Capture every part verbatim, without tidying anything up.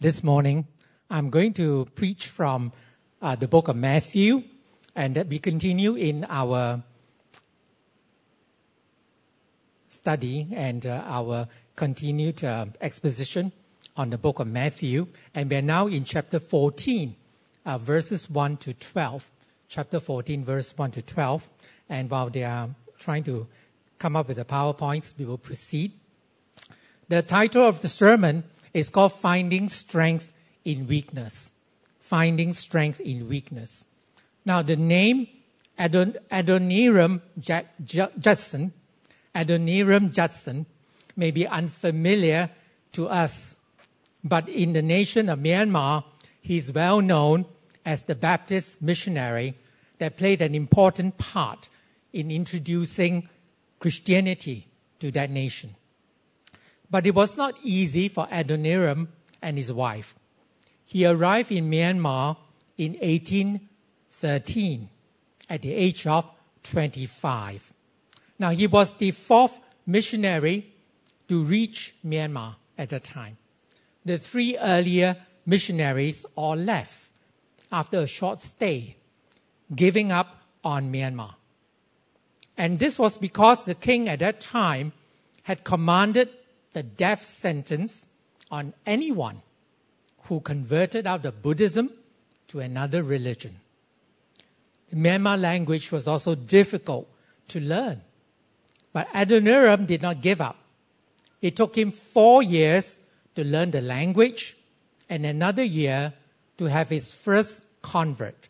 This morning, I'm going to preach from uh, the book of Matthew, and that we continue in our study and uh, our continued uh, exposition on the book of Matthew. And we're now in chapter fourteen, uh, verses one to twelve. Chapter fourteen, verse one to twelve. And while they are trying to come up with the PowerPoints, we will proceed. The title of the sermon is called Finding Strength in Weakness. Finding Strength in Weakness. Now, the name Adon- Adoniram J- J- Judson, Adoniram Judson may be unfamiliar to us, but in the nation of Myanmar, he is well known as the Baptist missionary that played an important part in introducing Christianity to that nation. But it was not easy for Adoniram and his wife. He arrived in Myanmar in eighteen thirteen at the age of twenty-five. Now, he was the fourth missionary to reach Myanmar at that time. The three earlier missionaries all left after a short stay, giving up on Myanmar. And this was because the king at that time had commanded the death sentence on anyone who converted out of Buddhism to another religion. The Myanmar language was also difficult to learn. But Adoniram did not give up. It took him four years to learn the language and another year to have his first convert.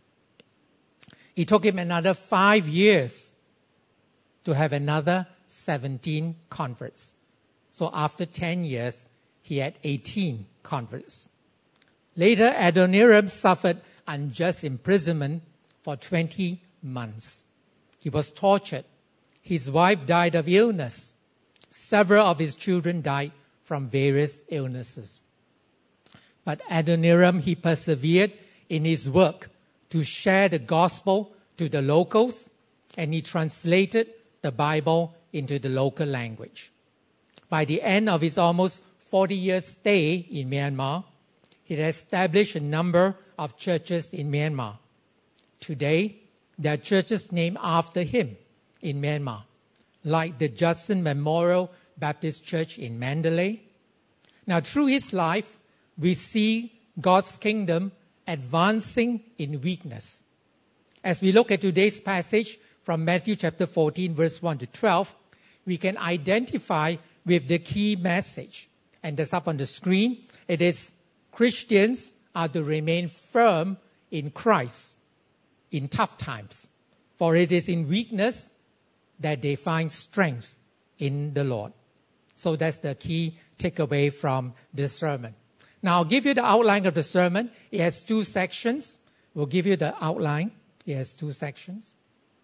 It took him another five years to have another seventeen converts. So after ten years, he had eighteen converts. Later, Adoniram suffered unjust imprisonment for twenty months. He was tortured. His wife died of illness. Several of his children died from various illnesses. But Adoniram, he persevered in his work to share the gospel to the locals, and he translated the Bible into the local language. By the end of his almost forty-year stay in Myanmar, he had established a number of churches in Myanmar. Today, there are churches named after him in Myanmar, like the Judson Memorial Baptist Church in Mandalay. Now, through his life, we see God's kingdom advancing in weakness. As we look at today's passage from Matthew chapter fourteen, verse one to twelve, we can identify with the key message. And that's up on the screen. It is Christians are to remain firm in Christ in tough times. For it is in weakness that they find strength in the Lord. So that's the key takeaway from this sermon. Now, I'll give you the outline of the sermon. It has two sections. We'll give you the outline. It has two sections.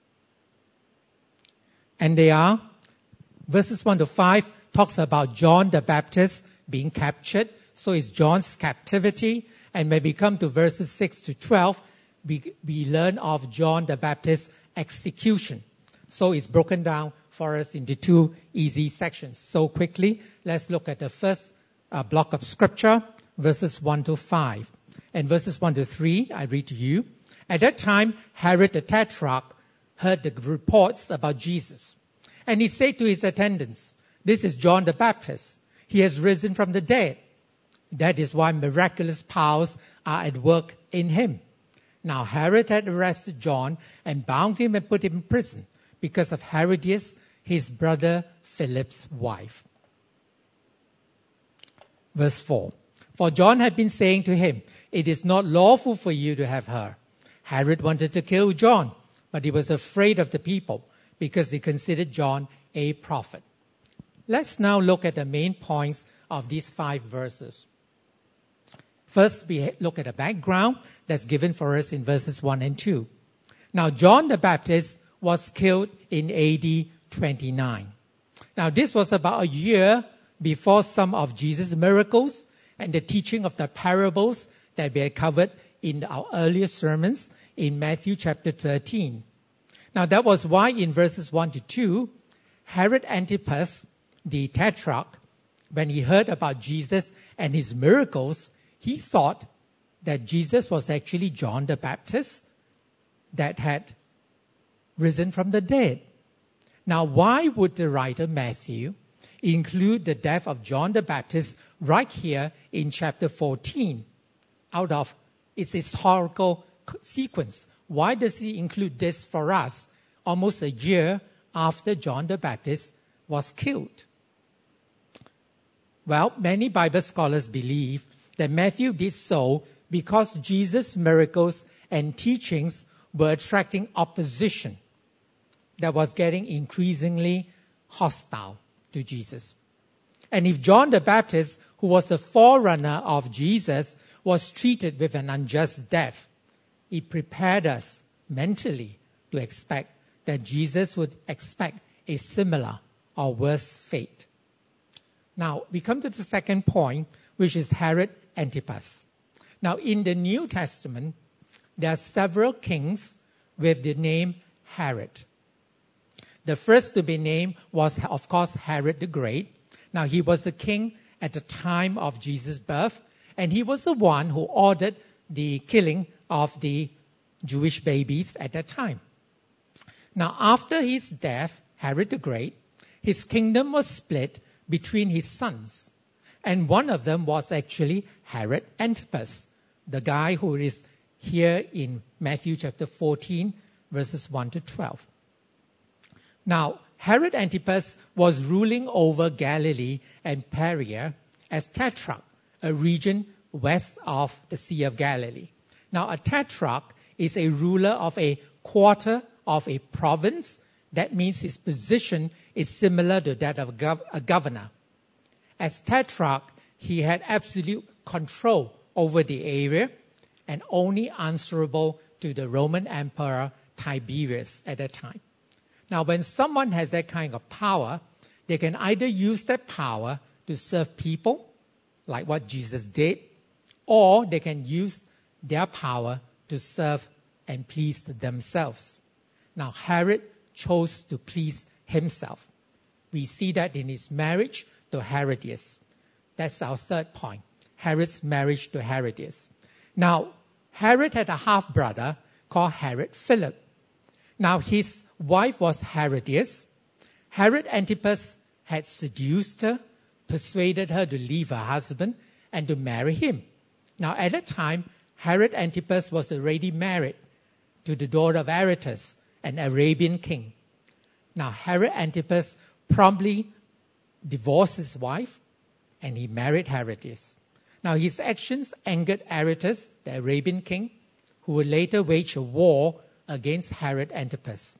And they are, verses one to five talks about John the Baptist being captured. So it's John's captivity. And when we come to verses six to twelve, we, we learn of John the Baptist's execution. So it's broken down for us into two easy sections. So quickly, let's look at the first uh, block of scripture, verses one to five. And verses one to three, I read to you. At that time, Herod the Tetrarch heard the reports about Jesus. And he said to his attendants, "This is John the Baptist. He has risen from the dead. That is why miraculous powers are at work in him." Now Herod had arrested John and bound him and put him in prison because of Herodias, his brother Philip's wife. Verse four. For John had been saying to him, "It is not lawful for you to have her." Herod wanted to kill John, but he was afraid of the people because they considered John a prophet. Let's now look at the main points of these five verses. First, we look at the background that's given for us in verses one and two. Now, John the Baptist was killed in A D twenty-nine. Now, this was about a year before some of Jesus' miracles and the teaching of the parables that we had covered in our earlier sermons in Matthew chapter thirteen. Now, that was why in verses one to two, Herod Antipas, the Tetrarch, when he heard about Jesus and his miracles, he thought that Jesus was actually John the Baptist that had risen from the dead. Now, why would the writer Matthew include the death of John the Baptist right here in chapter fourteen out of its historical sequence? Why does he include this for us almost a year after John the Baptist was killed? Well, many Bible scholars believe that Matthew did so because Jesus' miracles and teachings were attracting opposition that was getting increasingly hostile to Jesus. And if John the Baptist, who was the forerunner of Jesus, was treated with an unjust death, it prepared us mentally to expect that Jesus would expect a similar or worse fate. Now, we come to the second point, which is Herod Antipas. Now, in the New Testament, there are several kings with the name Herod. The first to be named was, of course, Herod the Great. Now, he was the king at the time of Jesus' birth, and he was the one who ordered the killing of the Jewish babies at that time. Now, after his death, Herod the Great, his kingdom was split between his sons. And one of them was actually Herod Antipas, the guy who is here in Matthew chapter fourteen, verses one to twelve. Now, Herod Antipas was ruling over Galilee and Perea as tetrarch, a region west of the Sea of Galilee. Now, a tetrarch is a ruler of a quarter of a province. That means his position is similar to that of a, gov- a governor. As tetrarch, he had absolute control over the area and only answerable to the Roman Emperor Tiberius at that time. Now, when someone has that kind of power, they can either use that power to serve people, like what Jesus did, or they can use their power to serve and please themselves. Now, Herod chose to please himself. We see that in his marriage to Herodias. That's our third point, Herod's marriage to Herodias. Now, Herod had a half-brother called Herod Philip. Now, his wife was Herodias. Herod Antipas had seduced her, persuaded her to leave her husband and to marry him. Now, at that time, Herod Antipas was already married to the daughter of Aretas, an Arabian king. Now, Herod Antipas promptly divorced his wife and he married Herodias. Now, his actions angered Aretas, the Arabian king, who would later wage a war against Herod Antipas.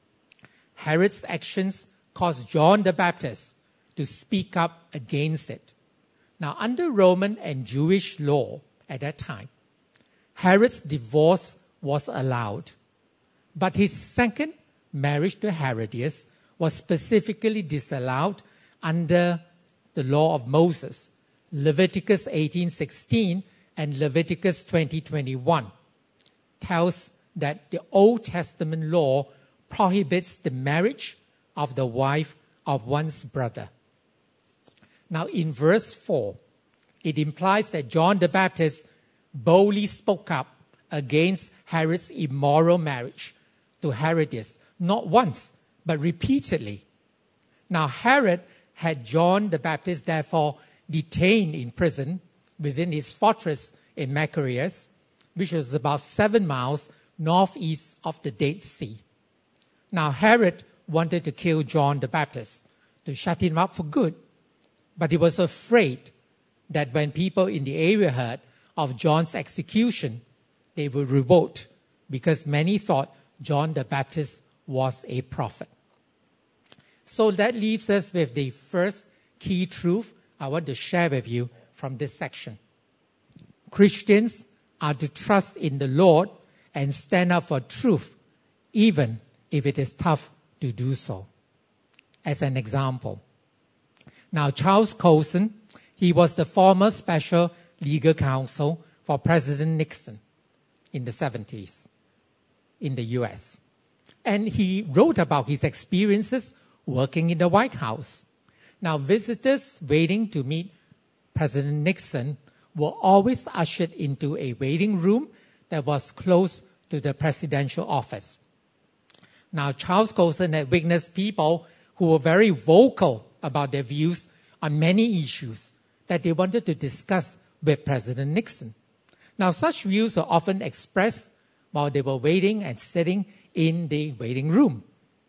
Herod's actions caused John the Baptist to speak up against it. Now, under Roman and Jewish law at that time, Herod's divorce was allowed. But his second marriage to Herodias was specifically disallowed under the law of Moses, Leviticus eighteen sixteen and Leviticus twenty twenty-one tells that the Old Testament law prohibits the marriage of the wife of one's brother. Now, in verse four, it implies that John the Baptist boldly spoke up against Herod's immoral marriage to Herodias, not once, but repeatedly. Now, Herod had John the Baptist therefore detained in prison within his fortress in Machaerus, which was about seven miles northeast of the Dead Sea. Now, Herod wanted to kill John the Baptist, to shut him up for good. But he was afraid that when people in the area heard of John's execution, they would revolt, because many thought John the Baptist was a prophet. So that leaves us with the first key truth I want to share with you from this section. Christians are to trust in the Lord and stand up for truth, even if it is tough to do so. As an example, now Charles Colson, he was the former special legal counsel for President Nixon in the seventies in the U S. And he wrote about his experiences working in the White House. Now, visitors waiting to meet President Nixon were always ushered into a waiting room that was close to the presidential office. Now, Charles Colson had witnessed people who were very vocal about their views on many issues that they wanted to discuss with President Nixon. Now, such views are often expressed while they were waiting and sitting in the waiting room.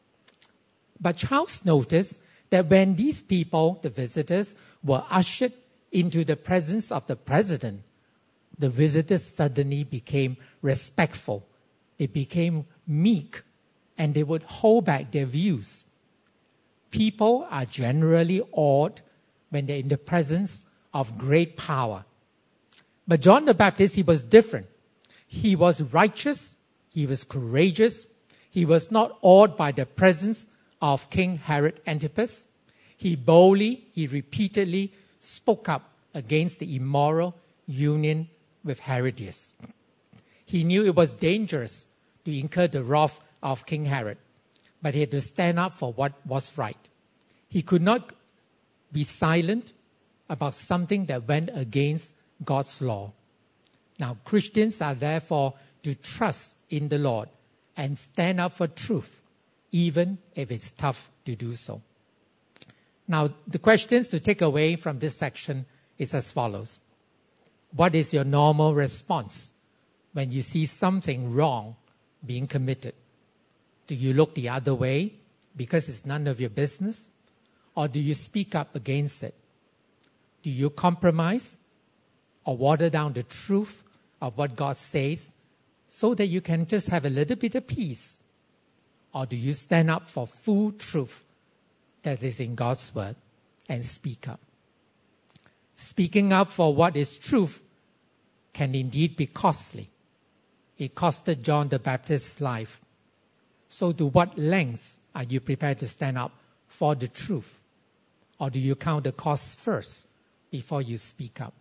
But Charles noticed that when these people, the visitors, were ushered into the presence of the president, the visitors suddenly became respectful. They became meek, and they would hold back their views. People are generally awed when they're in the presence of great power. But John the Baptist, he was different. He was righteous. He was courageous. He was not awed by the presence of King Herod Antipas. He boldly, he repeatedly spoke up against the immoral union with Herodias. He knew it was dangerous to incur the wrath of King Herod, but he had to stand up for what was right. He could not be silent about something that went against God's law. Now, Christians are therefore to trust in the Lord and stand up for truth, even if it's tough to do so. Now, the questions to take away from this section is as follows. What is your normal response when you see something wrong being committed? Do you look the other way because it's none of your business? Or do you speak up against it? Do you compromise or water down the truth of what God says so that you can just have a little bit of peace? Or do you stand up for full truth that is in God's word and speak up? Speaking up for what is truth can indeed be costly. It costed John the Baptist's life. So to what lengths are you prepared to stand up for the truth? Or do you count the costs first before you speak up?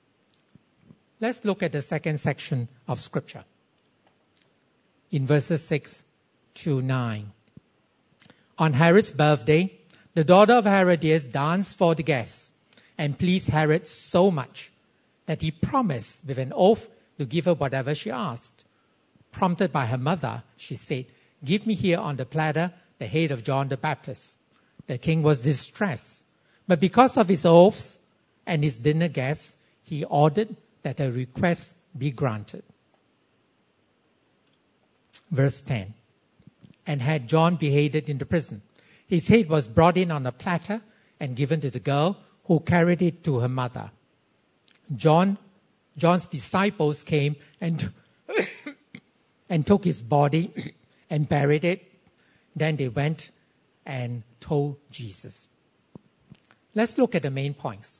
Let's look at the second section of Scripture. In verses six to nine. On Herod's birthday, the daughter of Herodias danced for the guests and pleased Herod so much that he promised with an oath to give her whatever she asked. Prompted by her mother, she said, "Give me here on the platter the head of John the Baptist." The king was distressed, but because of his oaths and his dinner guests, he ordered that her request be granted. Verse ten. And had John beheaded in the prison, his head was brought in on a platter and given to the girl, who carried it to her mother. John, John's disciples came and, and took his body and buried it. Then they went and told Jesus. Let's look at the main points.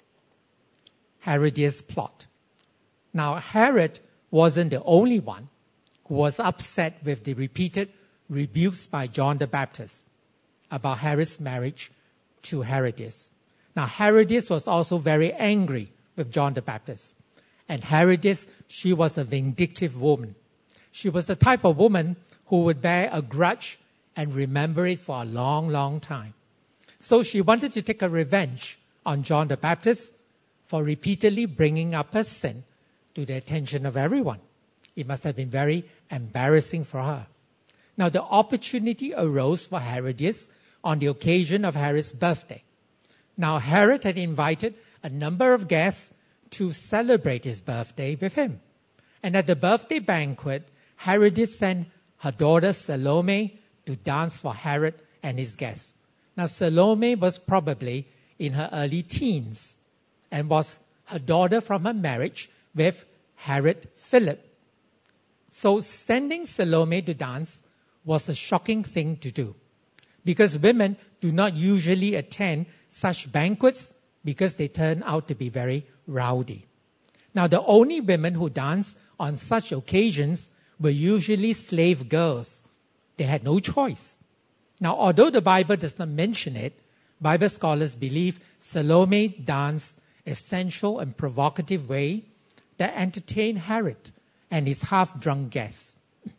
Herodias' plot. Now, Herod wasn't the only one who was upset with the repeated rebukes by John the Baptist about Herod's marriage to Herodias. Now, Herodias was also very angry with John the Baptist. And Herodias, she was a vindictive woman. She was the type of woman who would bear a grudge and remember it for a long, long time. So she wanted to take a revenge on John the Baptist for repeatedly bringing up her sin to the attention of everyone. It must have been very embarrassing for her. Now, the opportunity arose for Herodias on the occasion of Herod's birthday. Now, Herod had invited a number of guests to celebrate his birthday with him. And at the birthday banquet, Herodias sent her daughter Salome to dance for Herod and his guests. Now, Salome was probably in her early teens and was her daughter from her marriage with Herod Philip. So sending Salome to dance was a shocking thing to do, because women do not usually attend such banquets because they turn out to be very rowdy. Now, the only women who danced on such occasions were usually slave girls. They had no choice. Now, although the Bible does not mention it, Bible scholars believe Salome danced a sensual and provocative way that entertained Herod and his half-drunk guests.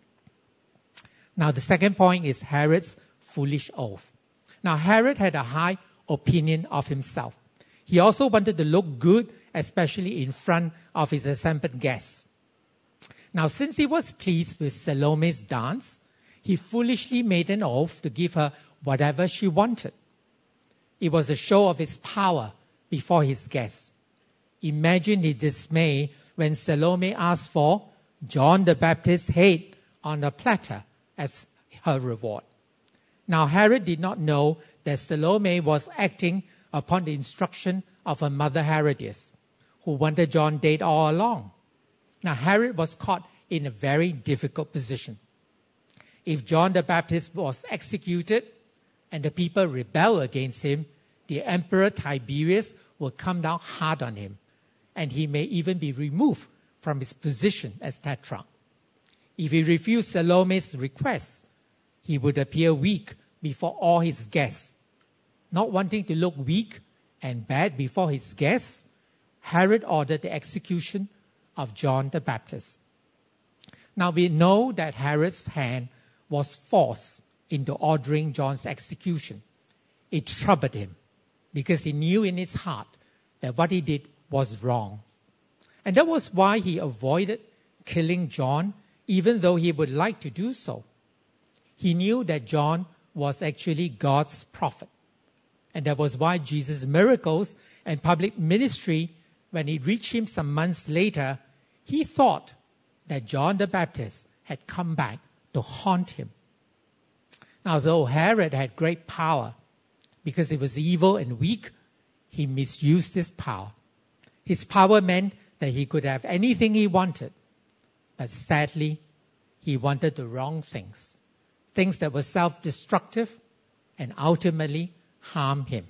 Now, the second point is Herod's foolish oath. Now, Herod had a high opinion of himself. He also wanted to look good especially in front of his assembled guests. Now, since he was pleased with Salome's dance, he foolishly made an oath to give her whatever she wanted. It was a show of his power before his guests. Imagine his dismay when Salome asked for John the Baptist's head on a platter as her reward. Now, Herod did not know that Salome was acting upon the instruction of her mother Herodias, who wanted John dead all along. Now, Herod was caught in a very difficult position. If John the Baptist was executed and the people rebel against him, the Emperor Tiberius will come down hard on him, and he may even be removed from his position as tetrarch. If he refused Salome's request, he would appear weak before all his guests. Not wanting to look weak and bad before his guests, Herod ordered the execution of John the Baptist. Now we know that Herod's hand was forced into ordering John's execution. It troubled him because he knew in his heart that what he did was wrong. And that was why he avoided killing John, even though he would like to do so. He knew that John was actually God's prophet. And that was why Jesus' miracles and public ministry, when it reached him some months later, he thought that John the Baptist had come back to haunt him. Now, though Herod had great power, because he was evil and weak, he misused his power. His power meant that he could have anything he wanted. But sadly, he wanted the wrong things. Things that were self-destructive and ultimately harm him.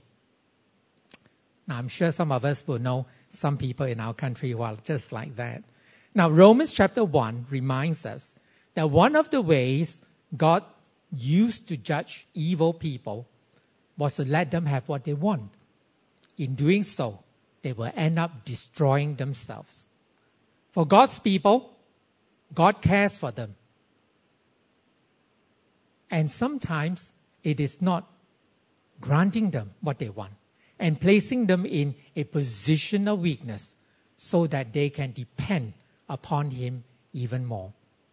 Now, I'm sure some of us will know some people in our country who are just like that. Now, Romans chapter one reminds us that one of the ways God used to judge evil people was to let them have what they want. In doing so, they will end up destroying themselves. For God's people, God cares for them. And sometimes it is not granting them what they want and placing them in a position of weakness so that they can depend upon Him even more.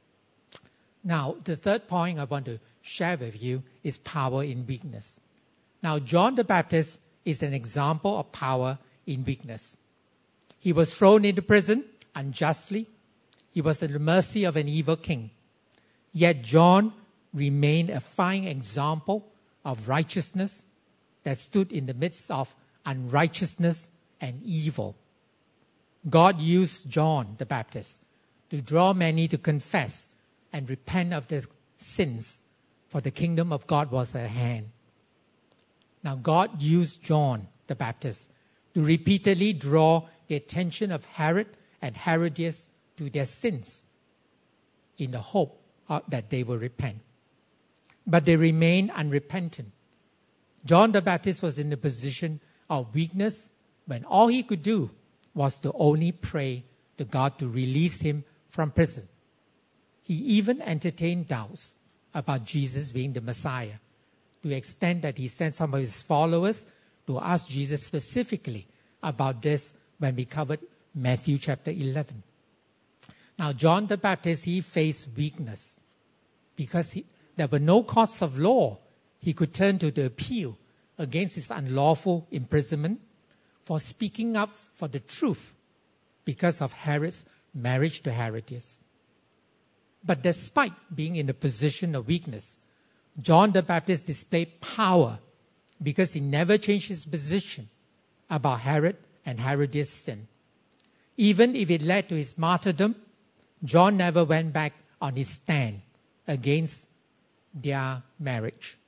Now, the third point I want to share with you is power in weakness. Now, John the Baptist is an example of power in weakness. He was thrown into prison unjustly. He was at the mercy of an evil king. Yet John remained a fine example of righteousness that stood in the midst of unrighteousness and evil. God used John the Baptist to draw many to confess and repent of their sins, for the kingdom of God was at hand. Now, God used John the Baptist to repeatedly draw the attention of Herod and Herodias to their sins in the hope that they will repent. But they remained unrepentant. John the Baptist was in a position of weakness when all he could do was to only pray to God to release him from prison. He even entertained doubts about Jesus being the Messiah, to the extent that he sent some of his followers to ask Jesus specifically about this when we covered Matthew chapter eleven. Now, John the Baptist, he faced weakness because he, there were no courts of law he could turn to to appeal against his unlawful imprisonment for speaking up for the truth because of Herod's marriage to Herodias. But despite being in a position of weakness, John the Baptist displayed power because he never changed his position about Herod and Herodias' sin. Even if it led to his martyrdom, John never went back on his stand against their marriage.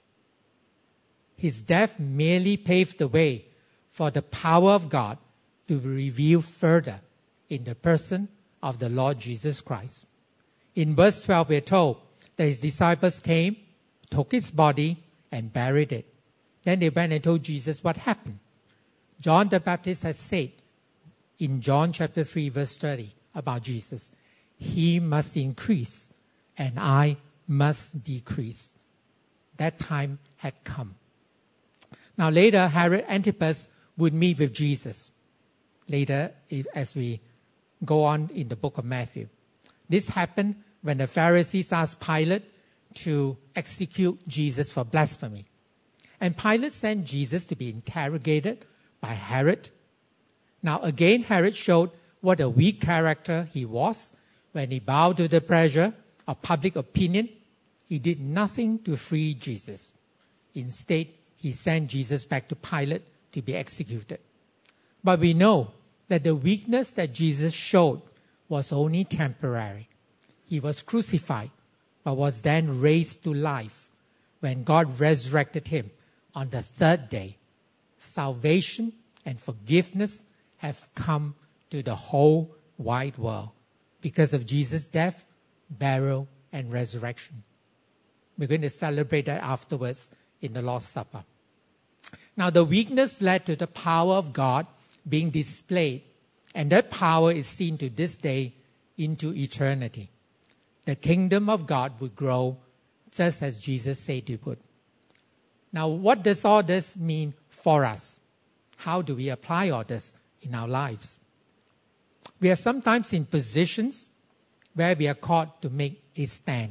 His death merely paved the way for the power of God to be revealed further in the person of the Lord Jesus Christ. In verse twelve, we're told that his disciples came, took his body, and buried it. Then they went and told Jesus what happened. John the Baptist has said in John chapter three, verse thirty about Jesus, "He must increase, and I must decrease." That time had come. Now later, Herod Antipas would meet with Jesus. later if, as we go on in the book of Matthew. This happened when the Pharisees asked Pilate to execute Jesus for blasphemy. And Pilate sent Jesus to be interrogated by Herod. Now again, Herod showed what a weak character he was when he bowed to the pressure of public opinion. He did nothing to free Jesus. Instead, he sent Jesus back to Pilate to be executed. But we know that the weakness that Jesus showed was only temporary. He was crucified, but was then raised to life when God resurrected him on the third day. Salvation and forgiveness have come to the whole wide world because of Jesus' death, burial, and resurrection. We're going to celebrate that afterwards in the Lord's Supper. Now, the weakness led to the power of God being displayed, and that power is seen to this day into eternity. The kingdom of God would grow just as Jesus said it would. Now, what does all this mean for us? How do we apply all this in our lives? We are sometimes in positions where we are called to make a stand.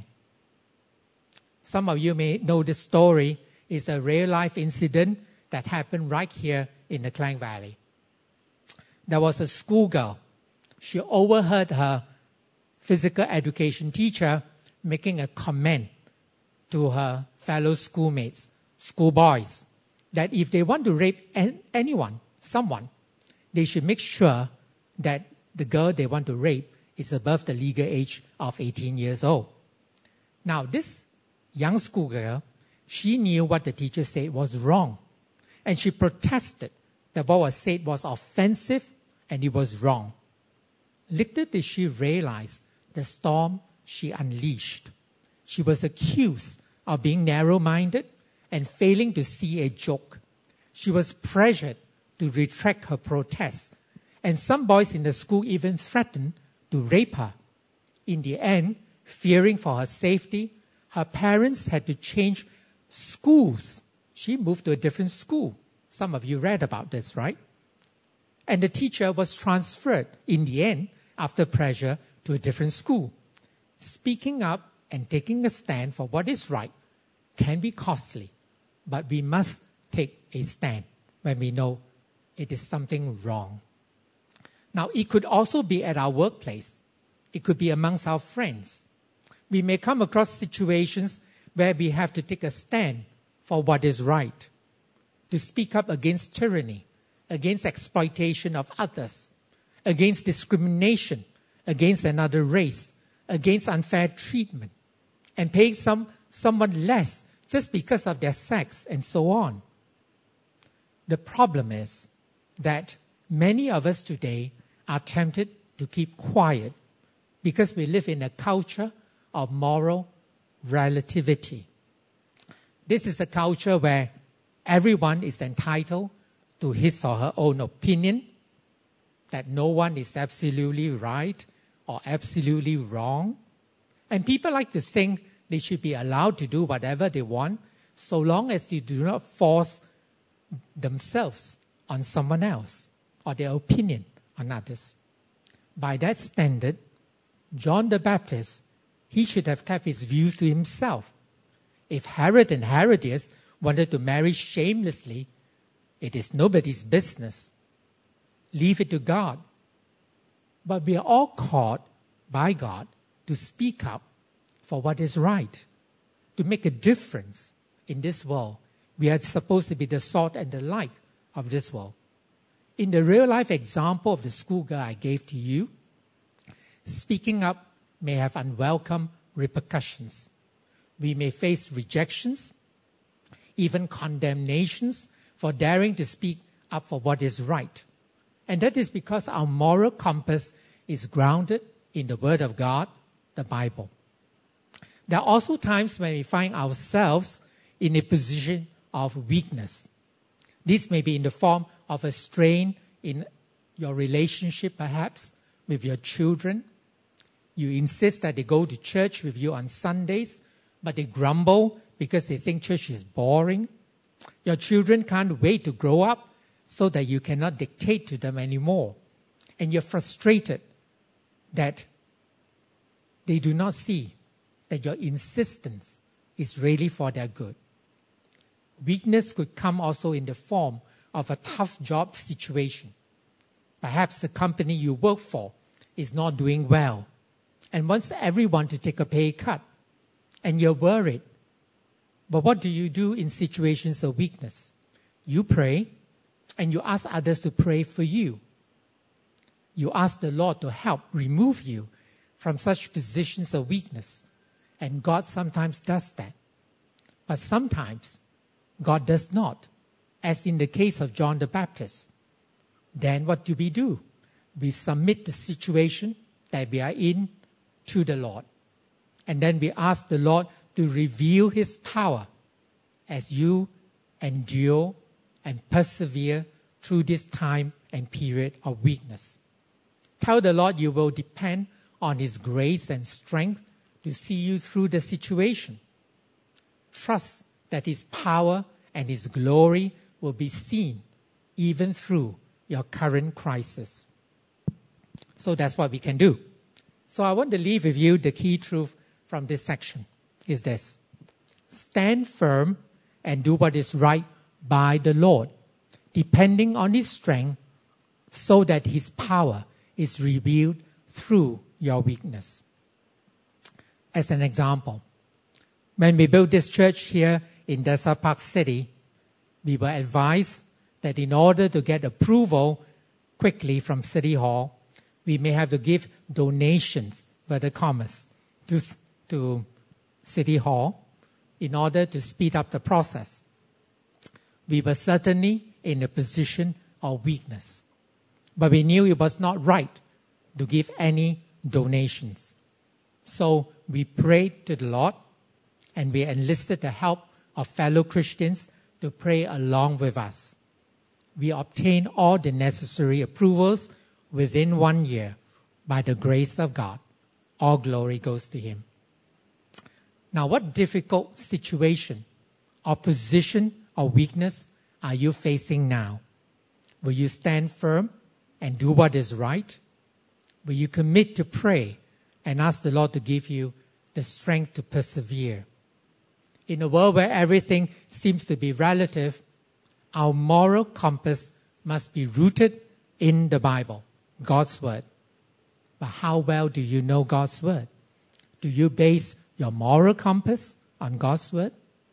Some of you may know this story. It's a real-life incident that happened right here in the Klang Valley. There was a schoolgirl. She overheard her physical education teacher making a comment to her fellow schoolmates, schoolboys, that if they want to rape anyone, someone, they should make sure that the girl they want to rape is above the legal age of eighteen years old. Now, this young schoolgirl, she knew what the teacher said was wrong. And she protested that what was said was offensive and it was wrong. Little did she realize the storm she unleashed. She was accused of being narrow-minded and failing to see a joke. She was pressured to retract her protest. And some boys in the school even threatened to rape her. In the end, fearing for her safety, her parents had to change schools. She moved to a different school. Some of you read about this, right? And the teacher was transferred in the end, after pressure, to a different school. Speaking up and taking a stand for what is right can be costly, but we must take a stand when we know it is something wrong. Now, it could also be at our workplace. It could be amongst our friends. We may come across situations where we have to take a stand for what is right, to speak up against tyranny, against exploitation of others, against discrimination, against another race, against unfair treatment, and paying some, someone less just because of their sex, and so on. The problem is that many of us today are tempted to keep quiet because we live in a culture of moral relativity. This is a culture where everyone is entitled to his or her own opinion, that no one is absolutely right or absolutely wrong. And people like to think they should be allowed to do whatever they want so long as they do not force themselves on someone else or their opinion on others. By that standard, John the Baptist, he should have kept his views to himself. If Herod and Herodias wanted to marry shamelessly, it is nobody's business. Leave it to God. But we are all called by God to speak up for what is right, to make a difference in this world. We are supposed to be the salt and the light of this world. In the real-life example of the schoolgirl I gave to you, speaking up may have unwelcome repercussions. We may face rejections, even condemnations for daring to speak up for what is right. And that is because our moral compass is grounded in the Word of God, the Bible. There are also times when we find ourselves in a position of weakness. This may be in the form of a strain in your relationship, perhaps, with your children. You insist that they go to church with you on Sundays, but they grumble because they think church is boring. Your children can't wait to grow up so that you cannot dictate to them anymore and you're frustrated that they do not see that your insistence is really for their good. Weakness could come also in the form of a tough job situation. Perhaps the company you work for is not doing well and wants everyone to take a pay cut, and you're worried. But what do you do in situations of weakness? You pray, and you ask others to pray for you. You ask the Lord to help remove you from such positions of weakness. And God sometimes does that. But sometimes God does not, as in the case of John the Baptist. Then what do we do? We submit the situation that we are in to the Lord. And then we ask the Lord to reveal His power as you endure and persevere through this time and period of weakness. Tell the Lord you will depend on His grace and strength to see you through the situation. Trust that His power and His glory will be seen even through your current crisis. So that's what we can do. So I want to leave with you the key truth from this section is this. Stand firm and do what is right by the Lord, depending on His strength, so that His power is revealed through your weakness. As an example, when we built this church here in Desert Park City, we were advised that in order to get approval quickly from City Hall, we may have to give donations, inverted commas, to, to City Hall in order to speed up the process. We were certainly in a position of weakness, but we knew it was not right to give any donations. So we prayed to the Lord, and we enlisted the help of fellow Christians to pray along with us. We obtained all the necessary approvals within one year by the grace of God. All glory goes to Him. Now, what difficult situation or position or weakness are you facing now? Will you stand firm and do what is right? Will you commit to pray and ask the Lord to give you the strength to persevere? In a world where everything seems to be relative, our moral compass must be rooted in the Bible, God's Word. But how well do you know God's Word? Do you base your moral compass on God's Word?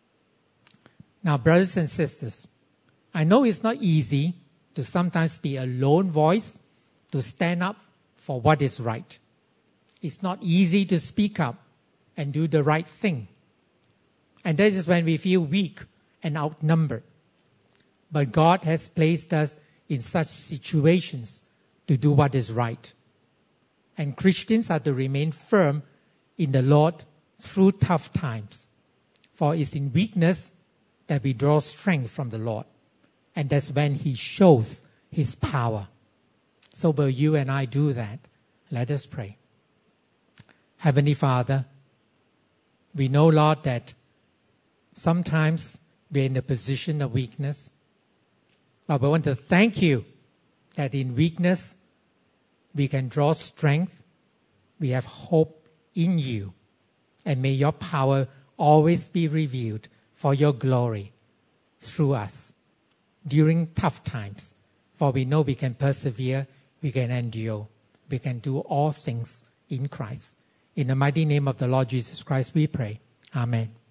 Now, brothers and sisters, I know it's not easy to sometimes be a lone voice to stand up for what is right. It's not easy to speak up and do the right thing. And that is when we feel weak and outnumbered. But God has placed us in such situations to do what is right. And Christians are to remain firm in the Lord through tough times. For it's in weakness that we draw strength from the Lord. And that's when He shows His power. So will you and I do that? Let us pray. Heavenly Father, we know, Lord, that sometimes we're in a position of weakness. But we want to thank You that in weakness we can draw strength. We have hope in You. And may Your power always be revealed for Your glory through us during tough times. For we know we can persevere, we can endure, we can do all things in Christ. In the mighty name of the Lord Jesus Christ we pray. Amen.